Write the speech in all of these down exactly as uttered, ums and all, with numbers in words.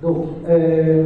Donc, euh,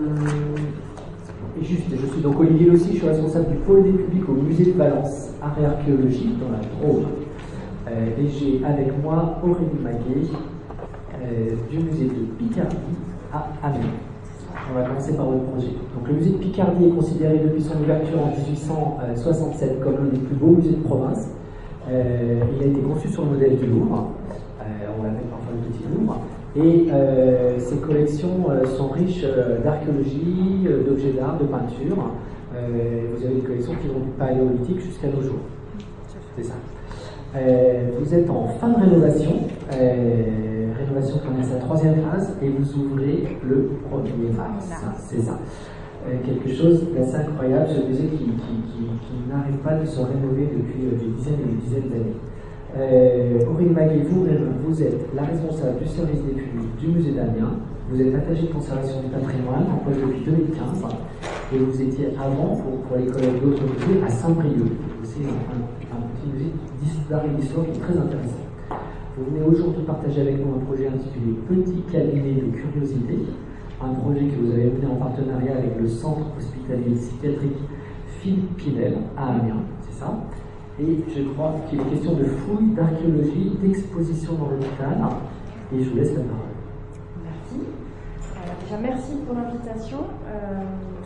juste, je suis donc Olivier Lossy, je suis responsable du pôle des publics au musée de Valence, art et archéologie, dans la Drôme. Euh, et j'ai avec moi Aurélie Maguet, euh, du musée de Picardie à Amiens. On va commencer par votre projet. Donc, le musée de Picardie est considéré depuis son ouverture en dix-huit cent soixante-sept comme l'un des plus beaux musées de province. Euh, il a été conçu sur le modèle du Louvre, euh, on l'appelle parfois le Petit Louvre, et euh, ses collections euh, sont riches euh, d'archéologie, euh, d'objets d'art, de peinture. Euh, vous avez des collections qui vont du paléolithique jusqu'à nos jours. C'est ça. Euh, vous êtes en fin de rénovation, euh, rénovation qui en est sa troisième phase, et vous ouvrez le premier mars. C'est ça. Euh, quelque chose d'assez incroyable, ce musée qui, qui, qui, qui n'arrête pas de se rénover depuis euh, des dizaines et des dizaines d'années. Euh, Aurélie Maguet, vous, vous êtes la responsable du service des publics du musée d'Amiens, vous êtes attachée de conservation du patrimoine, en poste depuis deux mille quinze, et vous étiez avant, pour, pour les collègues d'autres musées, à Saint-Brieuc, aussi un, un, un petit musée d'art et d'histoire qui est très intéressant. Vous venez aujourd'hui partager avec nous un projet intitulé Petit cabinet de curiosité, un projet que vous avez mené en partenariat avec le Centre hospitalier psychiatrique Philippe Pinel à Amiens, c'est ça. Et je crois qu'il est question de fouilles, d'archéologie, d'exposition dans l'hôpital. Et je vous laisse la parole. Merci. Alors déjà, merci pour l'invitation. Euh,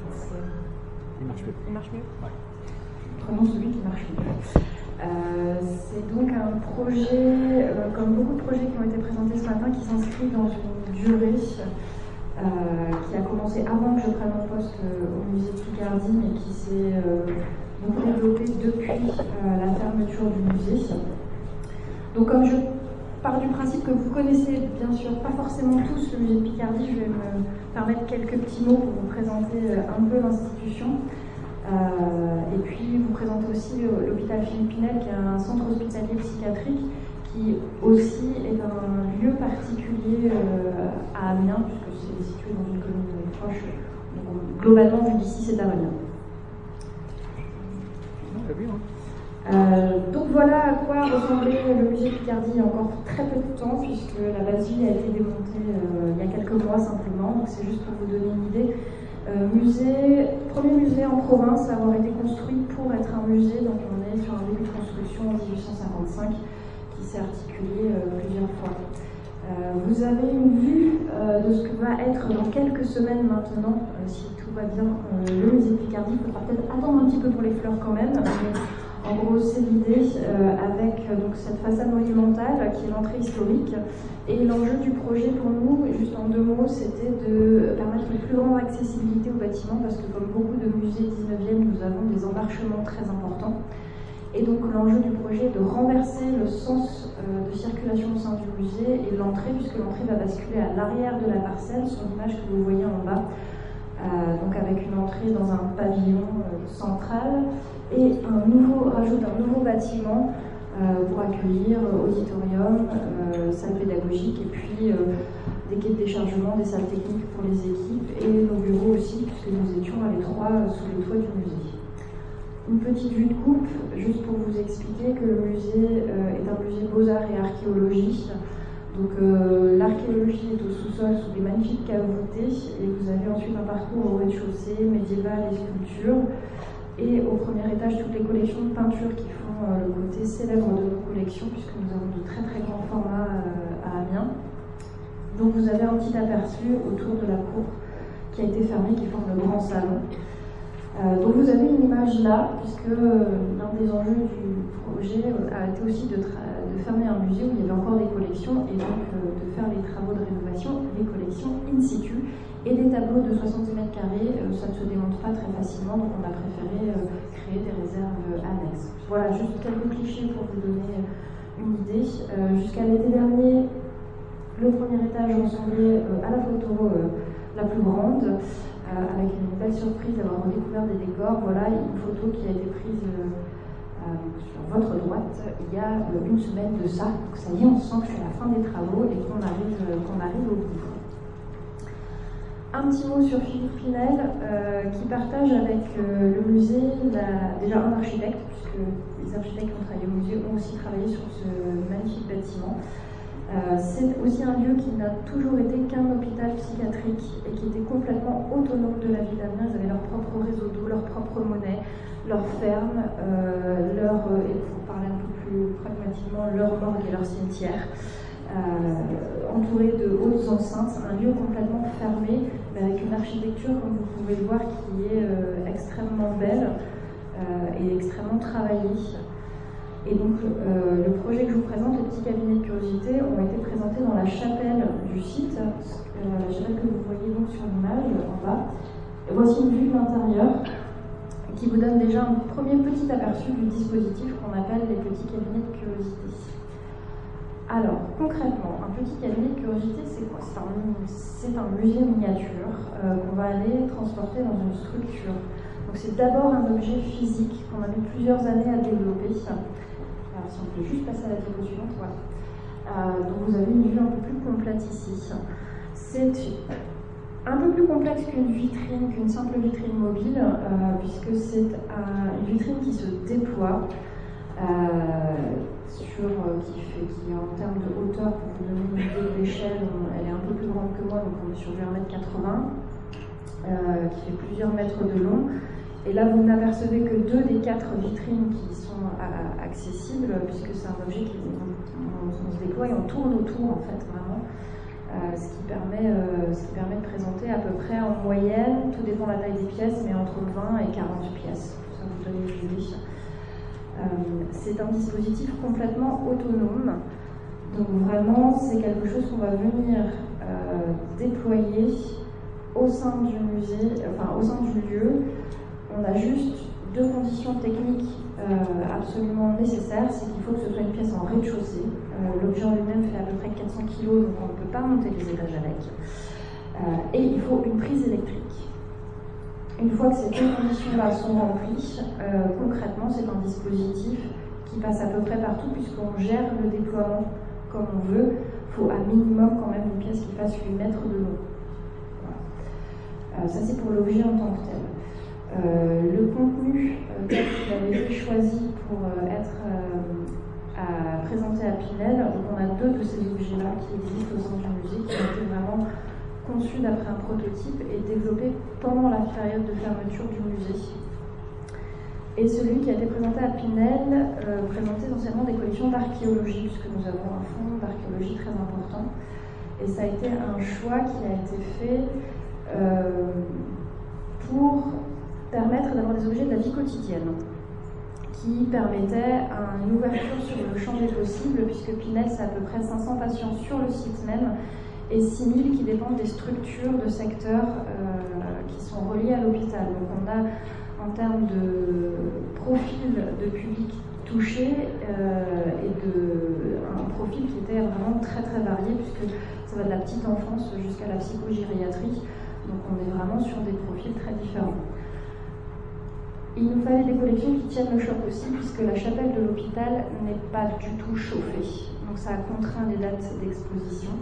Il marche mieux. Il marche mieux Ouais. Prenons celui qui marche mieux. Euh, c'est donc un projet, euh, comme beaucoup de projets qui ont été présentés ce matin, qui s'inscrit dans une durée Euh, qui a commencé avant que je prenne mon poste euh, au musée de Picardie, mais qui s'est euh, beaucoup développé depuis euh, la fermeture du musée. Donc comme je pars du principe que vous connaissez bien sûr pas forcément tous le musée de Picardie, je vais me permettre quelques petits mots pour vous présenter euh, un peu l'institution. Euh, et puis vous présenter aussi l'hôpital Philippe Pinel, qui est un centre hospitalier psychiatrique, qui aussi est un lieu particulier euh, à Amiens, puisque c'est situé dans une commune proche. Donc, globalement, vu d'ici, c'est à Amiens. Euh, donc voilà à quoi ressemblait le musée de Picardie il y a encore très peu de temps, puisque la basilique a été démontée euh, il y a quelques mois simplement. Donc c'est juste pour vous donner une idée. Euh, musée, premier musée en province à avoir été construit pour être un musée, donc on est sur un début de construction en dix-huit cent cinquante-cinq. Qui s'est articulé euh, plusieurs fois. Euh, vous avez une vue euh, de ce que va être dans quelques semaines maintenant, euh, si tout va bien, euh, le musée de Picardie. Il faudra peut-être attendre un petit peu pour les fleurs quand même, mais en gros c'est l'idée euh, avec euh, donc, cette façade monumentale qui est l'entrée historique. Et l'enjeu du projet pour nous, juste en deux mots, c'était de permettre une plus grande accessibilité au bâtiment, parce que comme beaucoup de musées dix-neuvième, nous avons des emmarchements très importants. Et donc l'enjeu du projet est de renverser le sens euh, de circulation au sein du musée et l'entrée, puisque l'entrée va basculer à l'arrière de la parcelle, sur l'image que vous voyez en bas, euh, donc avec une entrée dans un pavillon euh, central et un nouveau rajout d'un nouveau bâtiment euh, pour accueillir euh, auditorium, euh, salle pédagogique et puis euh, des quais de déchargement, des salles techniques pour les équipes et nos bureaux aussi, puisque nous étions à l'étroit euh, sous le toit du musée. Une petite vue de coupe, juste pour vous expliquer que le musée euh, est un musée beaux-arts et archéologie. Donc euh, l'archéologie est au sous-sol sous des magnifiques caves voûtées, et vous avez ensuite un parcours au rez-de-chaussée, médiéval et sculpture. Et au premier étage, toutes les collections de peinture qui font euh, le côté célèbre de nos collections, puisque nous avons de très très grands formats euh, à Amiens. Donc vous avez un petit aperçu autour de la cour qui a été fermée, qui forme le grand salon. Euh, donc vous avez une image là, puisque euh, l'un des enjeux du projet euh, a été aussi de, de fermer un musée où il y avait encore des collections, et donc euh, de faire les travaux de rénovation, les collections in situ, et des tableaux de soixante mètres carrés, euh, ça ne se démonte pas très facilement, donc on a préféré euh, créer des réserves euh, annexes. Voilà, juste quelques clichés pour vous donner une idée. Euh, Jusqu'à l'été dernier, le premier étage ressemblait euh, à la photo euh, la plus grande, Euh, avec une belle surprise d'avoir redécouvert des décors. Voilà une photo qui a été prise euh, euh, sur votre droite il y a euh, une semaine de ça. Donc ça y est, on sent que c'est la fin des travaux et qu'on arrive, euh, qu'on arrive au bout. Un petit mot sur Philippe Pinel, euh, qui partage avec euh, le musée la, déjà un architecte, puisque les architectes qui ont travaillé au musée ont aussi travaillé sur ce magnifique bâtiment. Euh, c'est aussi un lieu qui n'a toujours été qu'un hôpital hôpital psychiatrique et qui étaient complètement autonomes de la vie d'avenir. Ils avaient leur propre réseau d'eau, leur propre monnaie, leur ferme, euh, leur, et pour parler un peu plus pragmatiquement, leur morgue et leur cimetière, euh, entourés de hautes enceintes, un lieu complètement fermé, mais avec une architecture, comme vous pouvez le voir, qui est euh, extrêmement belle euh, et extrêmement travaillée. Et donc, euh, le projet que je vous présente, les petits cabinets de curiosité, ont été présentés dans la chapelle du site, euh, la chapelle que vous voyez donc sur l'image en bas. Et voici une vue de l'intérieur qui vous donne déjà un premier petit aperçu du dispositif qu'on appelle les petits cabinets de curiosité. Alors, concrètement, un petit cabinet de curiosité, c'est quoi? C'est un, c'est un musée miniature euh, qu'on va aller transporter dans une structure. Donc, c'est d'abord un objet physique qu'on a mis plusieurs années à développer. Alors, si on peut juste passer à la diapo suivante, voilà. Euh, donc, vous avez une vue un peu plus complète ici. C'est un peu plus complexe qu'une vitrine, qu'une simple vitrine mobile, euh, puisque c'est un, une vitrine qui se déploie, euh, sur, euh, qui, fait, qui en termes de hauteur, pour vous donner une idée de l'échelle, elle est un peu plus grande que moi, donc on est sur du un mètre quatre-vingts, euh, qui fait plusieurs mètres de long. Et là, vous n'apercevez que deux des quatre vitrines qui sont à, accessibles, puisque c'est un objet qui on, on, on se déploie et on tourne autour, en fait, vraiment. Euh, ce, qui permet, euh, ce qui permet de présenter à peu près en moyenne, tout dépend de la taille des pièces, mais entre vingt et quarante pièces, pour ça vous donner une idée. Euh, c'est un dispositif complètement autonome, donc vraiment c'est quelque chose qu'on va venir euh, déployer au sein du musée, enfin au sein du lieu. On a juste deux conditions techniques euh, absolument nécessaires, c'est qu'il faut que ce soit une pièce en rez-de-chaussée. Euh, L'objet en lui-même fait à peu près quatre cents kilos, donc on ne peut pas monter les étages avec. Euh, et il faut une prise électrique. Une fois que ces deux conditions-là sont remplies, euh, concrètement, c'est un dispositif qui passe à peu près partout, puisqu'on gère le déploiement comme on veut. Il faut à minimum quand même une pièce qui fasse huit mètres de long. Voilà. Euh, ça, c'est pour l'objet en tant que tel. Euh, le contenu euh, tel qu'il avait été choisi pour euh, être euh, à, présenté à Pinel, donc on a deux de ces objets-là qui existent au sein du musée, qui ont été vraiment conçus d'après un prototype et développés pendant la période de fermeture du musée. Et celui qui a été présenté à Pinel euh, présentait essentiellement des collections d'archéologie, puisque nous avons un fonds d'archéologie très important. Et ça a été un choix qui a été fait euh, pour permettre d'avoir des objets de la vie quotidienne, qui permettaient une ouverture sur le champ des possibles, puisque Pinel, c'est à peu près cinq cents patients sur le site même, et six mille qui dépendent des structures de secteurs euh, qui sont reliés à l'hôpital. Donc on a, en termes de profil de public touché, euh, et de, un profil qui était vraiment très très varié, puisque ça va de la petite enfance jusqu'à la psychogériatrie, donc on est vraiment sur des profils très différents. Il nous fallait des collections qui tiennent le choc aussi, puisque la chapelle de l'hôpital n'est pas du tout chauffée. Donc ça a contraint les dates d'exposition.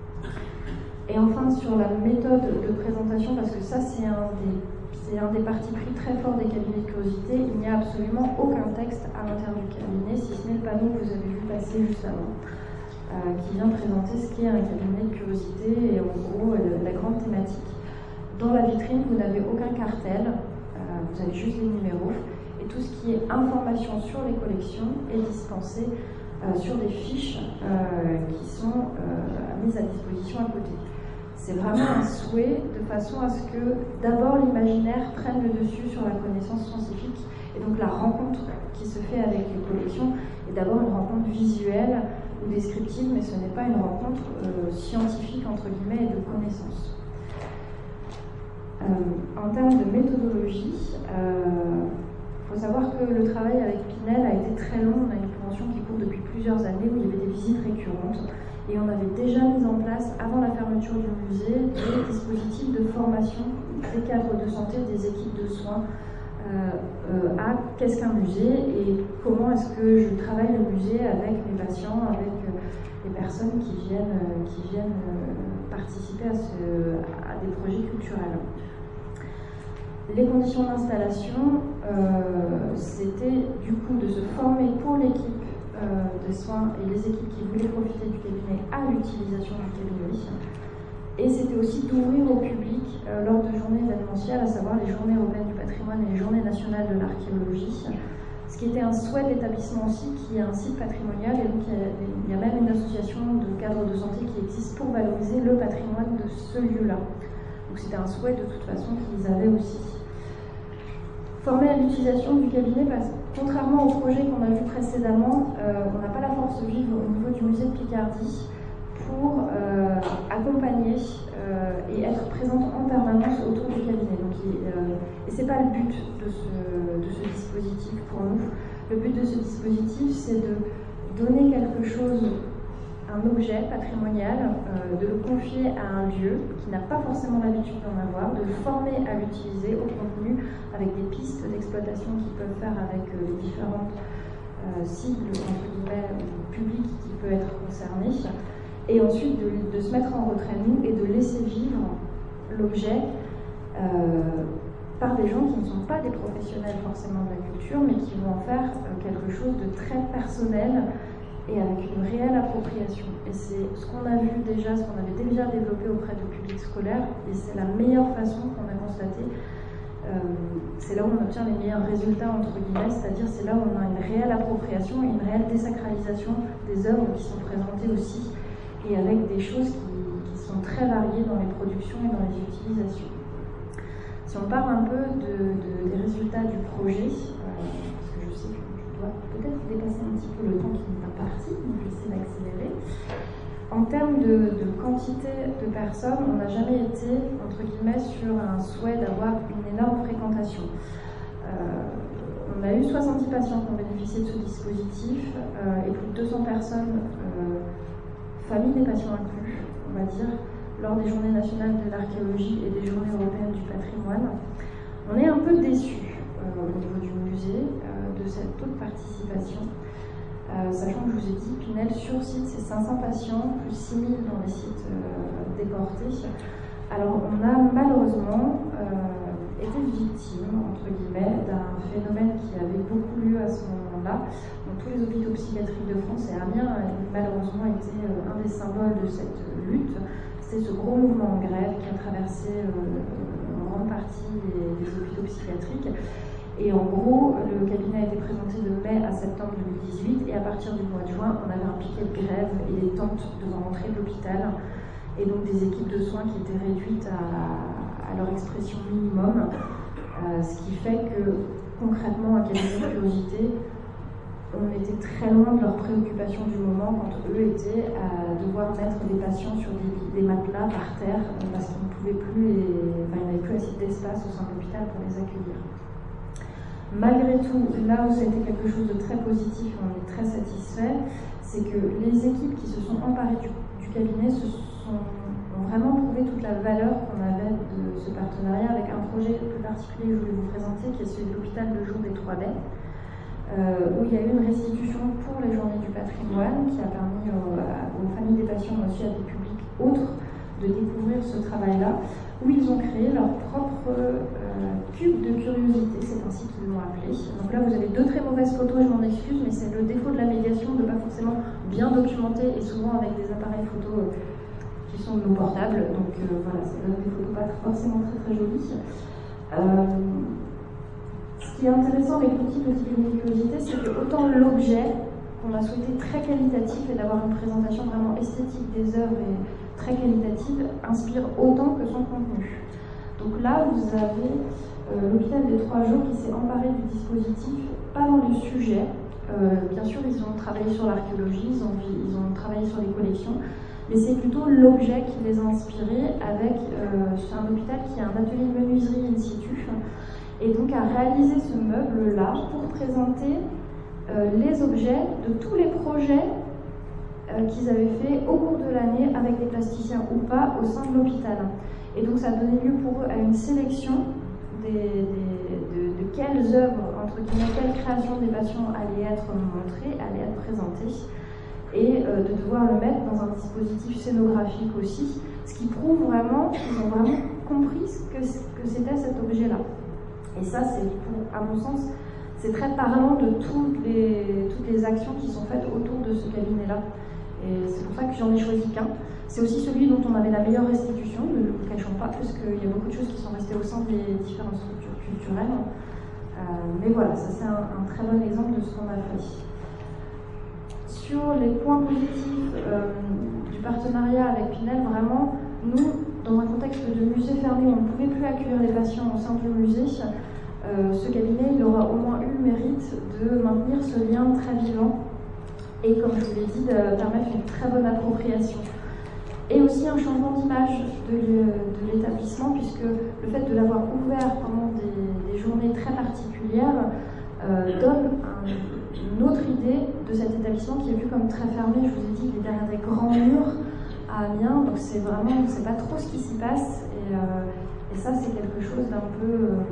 Et enfin, sur la méthode de présentation, parce que ça c'est un des, c'est un des partis pris très forts des cabinets de curiosité, il n'y a absolument aucun texte à l'intérieur du cabinet, si ce n'est le panneau que vous avez vu passer juste avant, euh, qui vient présenter ce qu'est un cabinet de curiosité et en gros euh, la grande thématique. Dans la vitrine, vous n'avez aucun cartel. Vous avez juste les numéros, et tout ce qui est information sur les collections est dispensé euh, sur des fiches euh, qui sont euh, mises à disposition à côté. C'est vraiment un souhait de façon à ce que d'abord l'imaginaire prenne le dessus sur la connaissance scientifique, et donc la rencontre qui se fait avec les collections est d'abord une rencontre visuelle ou descriptive, mais ce n'est pas une rencontre euh, scientifique entre guillemets et de connaissance. Euh, en termes de méthodologie, il euh, faut savoir que le travail avec Pinel a été très long. On a une convention qui court depuis plusieurs années où il y avait des visites récurrentes et on avait déjà mis en place, avant la fermeture du musée, des dispositifs de formation des cadres de santé, des équipes de soins euh, euh, à qu'est-ce qu'un musée et comment est-ce que je travaille le musée avec mes patients, avec euh, les personnes qui viennent, euh, qui viennent euh, participer à, ce, à des projets culturels. Les conditions d'installation, euh, c'était du coup de se former pour l'équipe euh, de soins et les équipes qui voulaient profiter du cabinet à l'utilisation du cabinet, Et c'était aussi d'ouvrir au public euh, lors de journées événementielles, à savoir les journées européennes du patrimoine et les journées nationales de l'archéologie, ce qui était un souhait de l'établissement aussi, qui est un site patrimonial, et donc il y, a, il y a même une association de cadres de santé qui existe pour valoriser le patrimoine de ce lieu-là. Donc c'était un souhait de toute façon qu'ils avaient aussi. Formé à l'utilisation du cabinet, parce que contrairement au projet qu'on a vu précédemment, euh, on n'a pas la force vive au niveau du musée de Picardie pour euh, accompagner euh, et être présente en permanence autour du cabinet. Donc, euh, et ce n'est pas le but de ce, de ce dispositif pour nous. Le but de ce dispositif, c'est de donner quelque chose, un objet patrimonial, euh, de le confier à un lieu qui n'a pas forcément l'habitude d'en avoir, de le former à l'utiliser au contenu avec des pistes d'exploitation qu'ils peuvent faire avec euh, les différentes euh, cibles, entre guillemets, publiques qui peuvent être concernées. Et ensuite de, de se mettre en retrait, nous, et de laisser vivre l'objet euh, par des gens qui ne sont pas des professionnels forcément de la culture, mais qui vont en faire euh, quelque chose de très personnel et avec une réelle appropriation. Et c'est ce qu'on a vu déjà, ce qu'on avait déjà développé auprès du public scolaire, et c'est la meilleure façon qu'on a constaté. Euh, c'est là où on obtient les meilleurs résultats, entre guillemets, c'est-à-dire c'est là où on a une réelle appropriation et une réelle désacralisation des œuvres qui sont présentées aussi, et avec des choses qui, qui sont très variées dans les productions et dans les utilisations. Si on parle un peu de, de, des résultats du projet, euh, parce que je sais que je dois peut-être dépasser un petit peu le temps qui m'est imparti, donc j'essaie d'accélérer. En termes de, de quantité de personnes, on n'a jamais été, entre guillemets, sur un souhait d'avoir une énorme fréquentation. Euh, on a eu soixante-dix patients qui ont bénéficié de ce dispositif euh, et plus de deux cents personnes euh, famille des patients inclus, on va dire, lors des journées nationales de l'archéologie et des journées européennes du patrimoine. On est un peu déçus euh, au niveau du musée euh, de cette taux de participation, euh, sachant que je vous ai dit, Pinel sur site c'est cinq cents patients, plus six mille dans les sites euh, déportés. Alors on a malheureusement euh, été victime, entre guillemets, d'un phénomène qui avait beaucoup lieu à ce moment-là. Donc, tous les hôpitaux psychiatriques de France, et Amiens a malheureusement été euh, un des symboles de cette lutte. C'était ce gros mouvement en grève qui a traversé euh, en grande partie les, les hôpitaux psychiatriques. Et en gros, le cabinet a été présenté de mai à septembre deux mille dix-huit, et à partir du mois de juin, on avait un piquet de grève et des tentes devant l'entrée de l'hôpital, et donc des équipes de soins qui étaient réduites à, à leur expression minimum, euh, ce qui fait que concrètement, à cabinet de curiosité, on était très loin de leurs préoccupations du moment quand eux étaient à devoir mettre des patients sur des, des matelas par terre parce qu'ils ne pouvaient plus, les, enfin, il n'y avait plus assez d'espace au sein de l'hôpital pour les accueillir. Malgré tout, là où ça a été quelque chose de très positif, on est très satisfait, c'est que les équipes qui se sont emparées du, du cabinet se sont, ont vraiment prouvé toute la valeur qu'on avait de ce partenariat avec un projet plus particulier que je voulais vous présenter, qui est celui de l'hôpital de jour des Trois Baies. Euh, où il y a eu une restitution pour les journées du patrimoine qui a permis aux, aux familles des patients, mais aussi à des publics autres, de découvrir ce travail-là, où ils ont créé leur propre euh, cube de curiosité, c'est ainsi qu'ils l'ont appelé. Donc là, vous avez deux très mauvaises photos, je m'en excuse, mais c'est le défaut de la médiation de ne pas forcément bien documenter, et souvent avec des appareils photos euh, qui sont nos portables, donc euh, voilà, ça donne des photos pas forcément très très jolies. Euh, Ce qui est intéressant avec l'outil Petit Cabinet de Curiosité, c'est que autant l'objet, qu'on a souhaité très qualitatif et d'avoir une présentation vraiment esthétique des œuvres et très qualitative, inspire autant que son contenu. Donc là, vous avez euh, l'hôpital des Trois Jours qui s'est emparé du dispositif, pas dans le sujet. Euh, bien sûr, ils ont travaillé sur l'archéologie, ils ont, ils ont travaillé sur les collections, mais c'est plutôt l'objet qui les a inspirés avec euh, c'est un hôpital qui a un atelier de menuiserie in situ, et donc à réaliser ce meuble-là pour présenter euh, les objets de tous les projets euh, qu'ils avaient fait au cours de l'année avec des plasticiens ou pas au sein de l'hôpital. Et donc ça a donné lieu pour eux à une sélection des, des, de, de quelles œuvres, entre guillemets, quelles créations des patients allaient être montrées, allaient être présentées, et euh, de devoir le mettre dans un dispositif scénographique aussi, ce qui prouve vraiment qu'ils ont vraiment compris ce que, que c'était cet objet-là. Et ça, c'est, à mon sens, c'est très parlant de toutes les, toutes les actions qui sont faites autour de ce cabinet-là. Et c'est pour ça que j'en ai choisi qu'un. C'est aussi celui dont on avait la meilleure restitution, ne le cachons pas, parce qu'il y a beaucoup de choses qui sont restées au sein des différentes structures culturelles. Euh, mais voilà, ça c'est un, un très bon exemple de ce qu'on a fait. Sur les points positifs euh, du partenariat avec Pinel, vraiment, nous, dans un contexte de musée fermé où on ne pouvait plus accueillir les patients au sein du musée, euh, ce cabinet il aura au moins eu le mérite de maintenir ce lien très vivant et, comme je vous l'ai dit, de permettre une très bonne appropriation. Et aussi un changement d'image de l'établissement, puisque le fait de l'avoir ouvert pendant des, des journées très particulières euh, donne un, une autre idée de cet établissement qui est vu comme très fermé. Je vous ai dit, il est derrière des grands murs à Amiens, donc c'est vraiment, on ne sait pas trop ce qui s'y passe, et, euh, et ça c'est quelque chose d'un peu,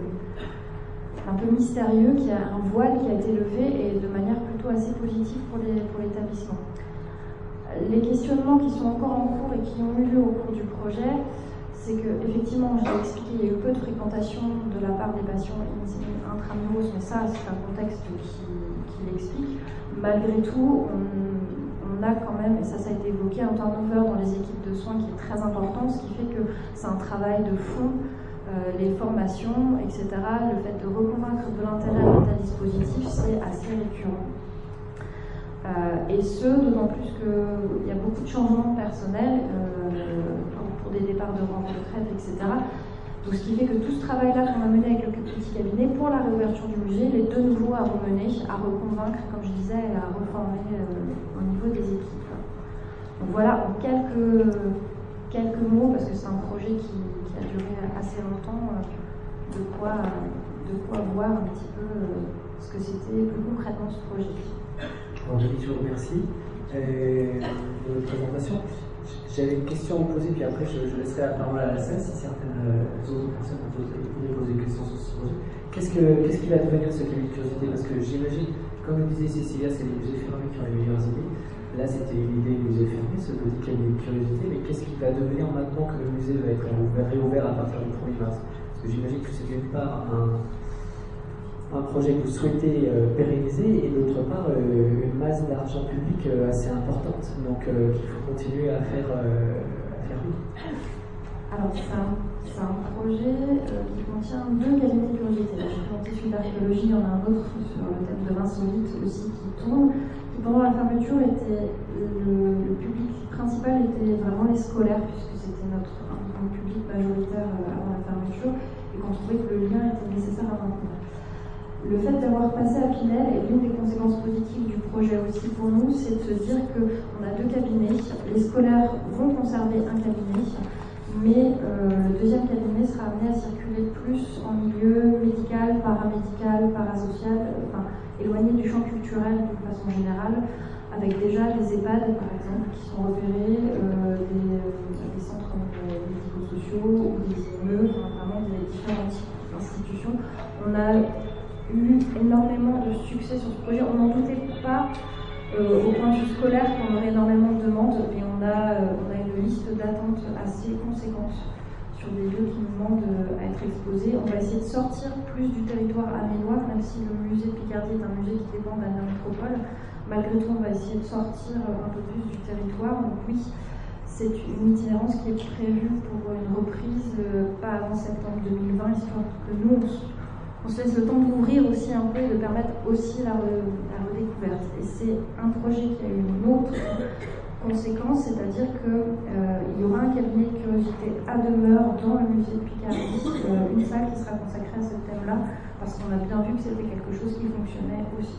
euh, un peu mystérieux, qui a un voile qui a été levé, et de manière plutôt assez positive pour l'établissement. Les questionnements qui sont encore en cours et qui ont eu lieu au cours du projet, c'est que, effectivement, je l'ai expliqué, il y a eu peu de fréquentation de la part des patients intramuros, mais ça, c'est un contexte qui, qui l'explique. Malgré tout, on, on a quand même, et ça, ça a été évoqué, un turnover dans les équipes de soins qui est très important, ce qui fait que c'est un travail de fond, euh, les formations, et cetera. Le fait de reconvaincre de l'intérêt d'un tel dispositif, c'est assez récurrent. Euh, et ce, d'autant plus qu'il y a beaucoup de changements personnels euh, pour, pour des départs de retraite, et cetera. Donc, ce qui fait que tout ce travail-là qu'on a mené avec le petit cabinet pour la réouverture du musée, il est de nouveau à remener, à reconvaincre, comme je disais, et à reformer euh, au niveau des équipes. Donc voilà, en quelques, quelques mots, parce que c'est un projet qui, qui a duré assez longtemps, euh, de, quoi, de quoi voir un petit peu euh, ce que c'était plus concrètement ce projet. Angélique, je vous remercie euh, de votre présentation. J'avais une question à vous poser, puis après je, je laisserai la parole à la salle si certaines euh, autres personnes voulaient poser des questions sur ce projet. Qu'est-ce qu'est-ce qui va devenir ce cabinet de curiosité? Parce que j'imagine, comme le disait Cécilia, c'est les musées fermés qui ont les meilleures idées. Là, c'était l'idée du musée fermé, ce petit cabinet de curiosité, mais qu'est-ce qui va devenir maintenant que le musée va être réouvert à partir du premier mars? Parce que j'imagine que c'est d'une part un. un projet que vous souhaitez euh, pérenniser et d'autre part euh, une masse d'argent public euh, assez importante, donc euh, qu'il faut continuer à faire, euh, à faire oui. Alors c'est un, un projet euh, qui contient deux cabinets de curiosité. J'ai présenté celui d'archéologie, il y en a un autre sur le thème de l'insolite aussi qui tourne, qui pendant la fermeture était, le, le public principal était vraiment les scolaires, puisque c'était notre un, un public majoritaire euh, avant la fermeture, et qu'on trouvait que le lien était nécessaire à maintenir. Le fait d'avoir passé à Pinel, et l'une des conséquences positives du projet aussi pour nous, c'est de se dire qu'on a deux cabinets. Les scolaires vont conserver un cabinet, mais euh, le deuxième cabinet sera amené à circuler plus en milieu médical, paramédical, parasocial, enfin éloigné du champ culturel d'une façon générale, avec déjà des EHPAD par exemple qui sont repérés, euh, des, des centres médico-sociaux ou des I M E, enfin, vraiment des différentes institutions. On a eu énormément de succès sur ce projet. On n'en doutait pas euh, au point de vue scolaire qu'on aurait énormément de demandes, mais on a, euh, on a une liste d'attente assez conséquente sur des lieux qui nous demandent euh, à être exposés. On va essayer de sortir plus du territoire aménois, même si le musée de Picardie est un musée qui dépend de la métropole. Malgré tout, on va essayer de sortir un peu plus du territoire. Donc oui, c'est une itinérance qui est prévue pour une reprise euh, pas avant septembre deux mille vingt, histoire que nous, on on se laisse le temps d'ouvrir aussi un peu et de permettre aussi la, la redécouverte. Et c'est un projet qui a eu une autre conséquence, c'est-à-dire qu'il euh, y aura un cabinet de curiosité à demeure dans le musée de Picardie, euh, une salle qui sera consacrée à ce thème-là, parce qu'on a bien vu que c'était quelque chose qui fonctionnait aussi.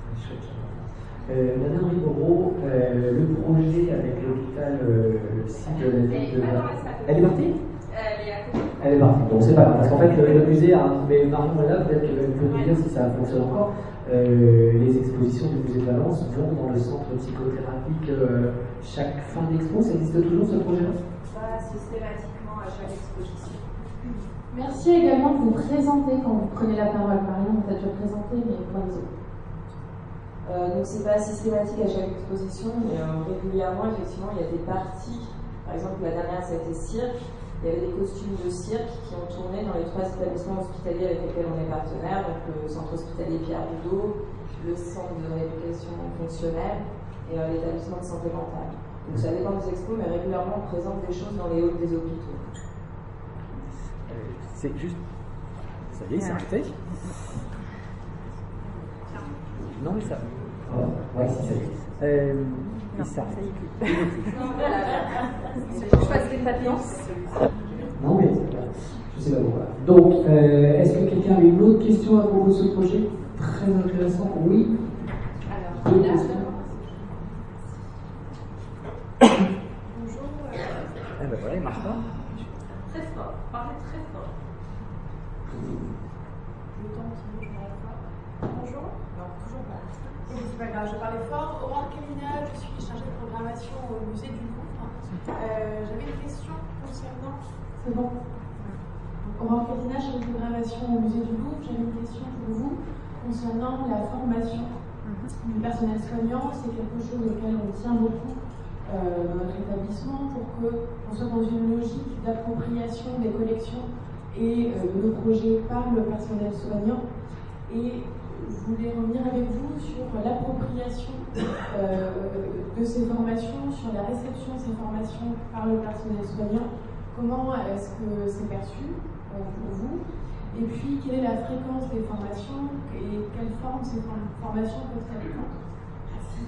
Euh, Madame Rigourot, euh, le projet avec l'hôpital euh, site de la ville de... Elle est partie? Elle est à côté. Elle est partie. Bon, c'est pas grave, parce qu'en fait, le, le musée a trouvé Marion est là, peut-être qu'elle peut nous dire si ça fonctionne encore. Euh, les expositions du musée de Valence vont dans le centre psychothérapique euh, chaque fin d'expo. Ça existe toujours ce projet-là? Pas systématiquement à chaque exposition. Merci également de vous présenter quand vous prenez la parole. Marion, on t'a déjà présenté, mais pour les autres. Euh, donc c'est pas systématique à chaque exposition, mais euh, régulièrement, effectivement, il y a des parties. Par exemple, la dernière, ça a été cirque. Il y avait des costumes de cirque qui ont tourné dans les trois établissements hospitaliers avec lesquels on est partenaire, donc le centre hospitalier Pierre Boudot, le centre de rééducation fonctionnelle et un établissement de santé mentale. Donc ça dépend des expos, mais régulièrement on présente des choses dans les halls des hôpitaux. Euh, c'est juste. Ça y est, c'est arrêté. Non, mais ça. Oh, ouais, si, ça y est. Euh, non, ça y est. Je choisis une patience. Non, mais je sais pas pourquoi. Donc, euh, est-ce que quelqu'un a une autre question à propos de ce projet? Très intéressant. Oui. Alors, Deux là, questions. bonjour. Euh, Eh ben voilà, il marche pas. très fort, parlez très fort. Le temps qui bouge à la fois. Bonjour. Non, toujours pas. C'est pas grave, je parlais fort. Aurore Camina, je suis chargée de programmation au musée du Louvre. Euh, J'avais une question concernant. C'est bon. Aurore Camina, chargée de programmation au musée du Louvre. J'avais une question pour vous concernant la formation du personnel soignant. C'est quelque chose auquel on tient beaucoup euh, dans notre établissement pour qu'on soit dans une logique d'appropriation des collections et euh, de nos projets par le personnel soignant. Et je voulais revenir avec vous sur l'appropriation euh, de ces formations, sur la réception de ces formations par le personnel soignant. Comment est-ce que c'est perçu euh, pour vous? Et puis, quelle est la fréquence des formations et quelle forme ces formations peuvent-elles prendre? Merci.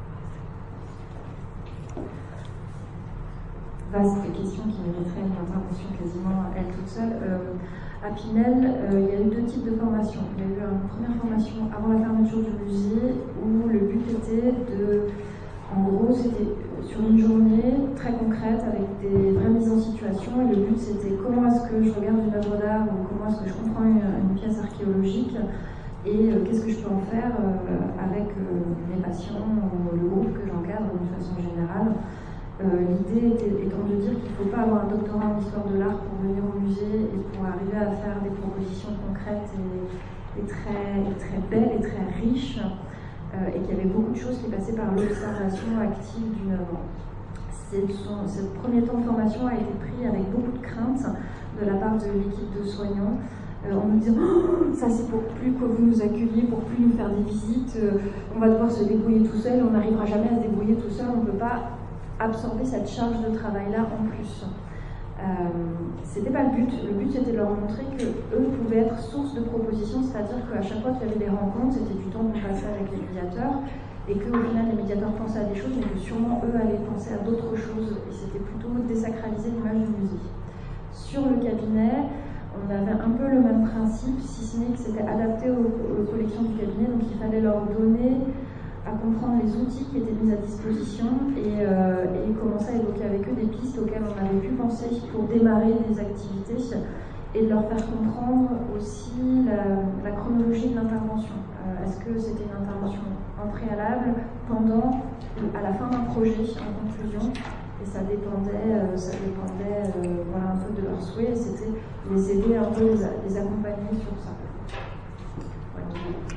Vaste question qui mériterait une intervention quasiment elle toute seule. Euh, à Pinel, euh, il y a eu deux types de formations. Il y a eu une première formation avant la fermeture du musée où le but était de, en gros, c'était sur une journée très concrète avec des vraies mises en situation. Et le but c'était comment est-ce que je regarde une œuvre d'art ou comment est-ce que je comprends une, une pièce archéologique et euh, qu'est-ce que je peux en faire euh, avec euh, mes patients ou le groupe que j'encadre d'une façon générale. Euh, L'idée étant de dire qu'il ne faut pas avoir un doctorat en histoire de l'art pour venir au musée et pour arriver à faire des propositions concrètes et, et, très, et très belles et très riches, euh, et qu'il y avait beaucoup de choses qui passaient par l'observation active d'une œuvre. Ce premier temps de formation a été pris avec beaucoup de crainte de la part de l'équipe de soignants, euh, en nous disant oh, ça c'est pour plus que vous nous accueilliez, pour plus nous faire des visites, euh, on va devoir se débrouiller tout seul, on n'arrivera jamais à se débrouiller tout seul, on ne peut pas absorber cette charge de travail-là en plus. Euh, c'était pas le but. Le but c'était de leur montrer qu'eux pouvaient être source de propositions, c'est-à-dire qu'à chaque fois qu'il y avait des rencontres, c'était du temps qu'on passait avec les médiateurs et qu'au final les médiateurs pensaient à des choses, mais que sûrement eux allaient penser à d'autres choses et c'était plutôt désacraliser l'image du musée. Sur le cabinet, on avait un peu le même principe, si ce n'est que c'était adapté aux, aux collections du cabinet, donc il fallait leur donner à comprendre les outils qui étaient mis à disposition et, euh, et commencer à évoquer avec eux des pistes auxquelles on avait pu penser pour démarrer des activités et de leur faire comprendre aussi la, la chronologie de l'intervention. Euh, Est-ce que c'était une intervention en préalable, pendant ou à la fin d'un projet, en conclusion? Et ça dépendait, euh, ça dépendait euh, voilà, un peu de leurs souhaits et c'était les aider un peu, les, les accompagner sur ça. Voilà.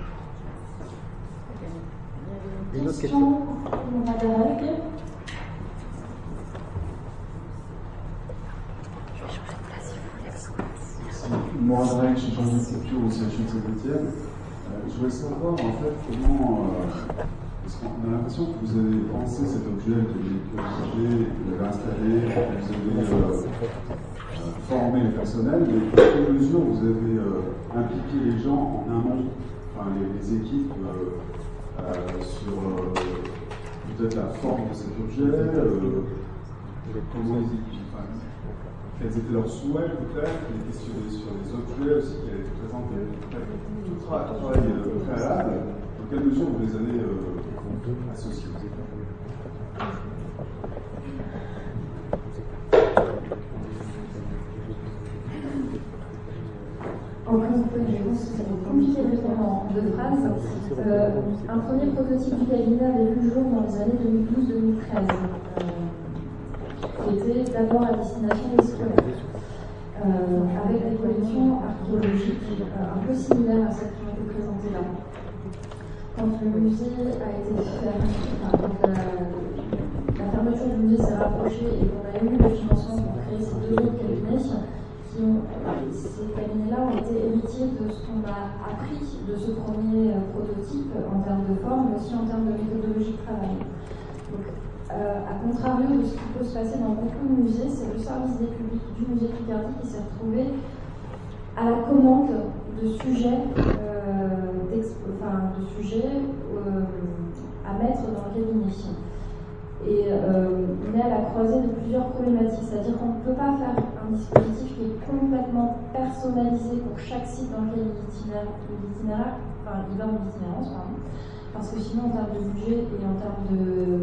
Une autre question. Moi, André, je suis chargé de culture au C H U de Saint-Étienne. Je voulais savoir en fait comment. Euh, parce qu'on a l'impression que vous avez pensé cet objet que vous avez installé, que vous avez euh, euh, formé le personnel, mais dans quelle mesure vous avez euh, impliqué les gens en amont, enfin les, les équipes. Euh, Euh, sur euh, peut-être la forme de cet objet, euh, comment ils, enfin, quels étaient leurs souhaits peut-être, les questions sur les objets aussi qui allaient être présentés, tout le travail euh, préalable, dans quelle mesure vous les avez euh, associés? Encore une fois, je pense que ça va être compliqué de faire en deux phrases. Euh, un premier prototype du cabinet avait vu le jour dans les années deux mille douze deux mille treize, euh, qui était d'abord à destination des scolaires, euh, avec des collections archéologiques euh, un peu similaires à celles qui ont été présentées là. Quand le musée a été fermé, enfin, quand la, la fermeture du musée s'est rapprochée et qu'on a eu le financement pour créer ces deux autres cabinets, qui ont, ces cabinets-là ont été héritiers de ce qu'on a appris de ce premier prototype en termes de forme, mais aussi en termes de méthodologie de travail. Donc, euh, à contrario de ce qui peut se passer dans beaucoup de musées, c'est le service des publics du musée Picardie qui s'est retrouvé à la commande de sujets, euh, enfin, de sujets euh, à mettre dans le cabinet. Et euh, on est à la croisée de plusieurs problématiques, c'est-à-dire qu'on ne peut pas faire un dispositif qui est complètement personnalisé pour chaque site dans lequel l'itinéraire, enfin il va en itinérance, pardon, parce que sinon en termes de budget et en termes de...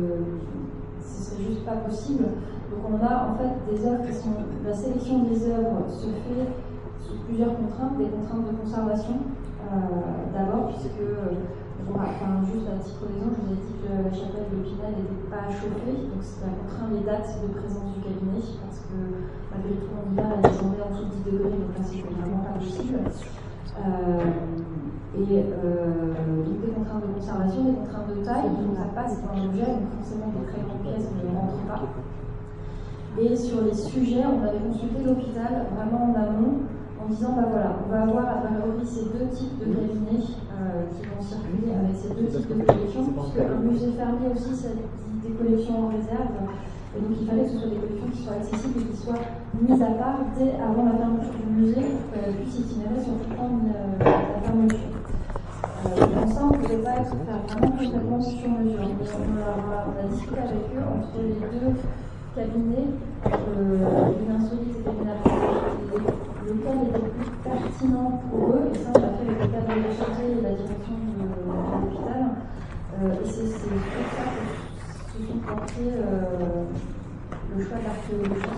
ce serait juste pas possible. Donc on a en fait des œuvres qui sont... La sélection des œuvres se fait sous plusieurs contraintes, des contraintes de conservation euh, d'abord, puisque... Bon, enfin, juste à titre d'exemple, je vous ai dit que la chapelle de Pinel n'était pas chauffée, donc ça contraint les dates de présence du cabinet, parce que malgré tout en hiver, elle descendait en dessous de dix degrés, donc là c'était vraiment pas possible. Euh, et euh, donc des contraintes de conservation, des contraintes de taille, donc ça passe dans l'objet, donc forcément des très grandes pièces ne rentrent pas. Et sur les sujets, on avait consulté l'hôpital vraiment en amont, en disant bah voilà, on va avoir à priori ces deux types de cabinets euh, qui vont circuler avec ces deux types de collections, puisque un musée fermé aussi, ça dit des collections en réserve, et donc il fallait que ce soit des collections qui soient accessibles et qui soient mises à part dès avant la fermeture du musée pour qu'elles puissent itinérées sur tout le temps de la fermeture. Euh, donc ça, on ne pouvait pas faire vraiment complètement sur mesure. Mais on a, on a discuté avec eux entre les deux cabinets, euh, une insolite et une archéologie, lequel était le plus pertinent pour eux, et ça on l'a fait avec le cadre de la chargée et la direction de, de l'hôpital, euh, et c'est sur ça que se sont portés euh, le choix de l'archéologie.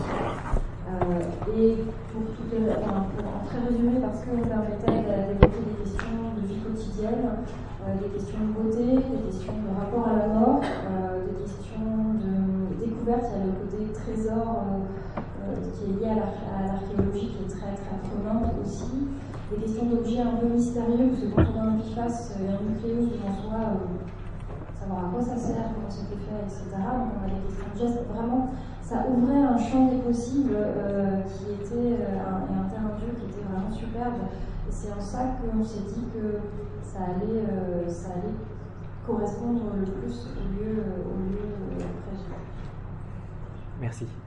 Euh, et pour toutes les, enfin, pour, en très résumé, parce qu'on permettait d'évoquer des questions de vie quotidienne, euh, des questions de beauté, des questions de rapport à la mort, euh, des questions de découverte. Il y a le côté trésor euh, qui est lié à l'archéologie, qui est très très prenante aussi. Des questions d'objets un peu mystérieux, parce que quand on a un biface et un nucléus devant soi, euh, savoir à quoi ça sert, comment c'était fait, et cetera. Donc on a des questions de gestes. Vraiment, ça ouvrait un champ des possibles euh, qui était euh, un, et un terrain de jeu qui était vraiment superbe. Et c'est en ça qu'on s'est dit que ça allait, euh, ça allait correspondre le plus au lieu, au lieu euh, prévu. Merci.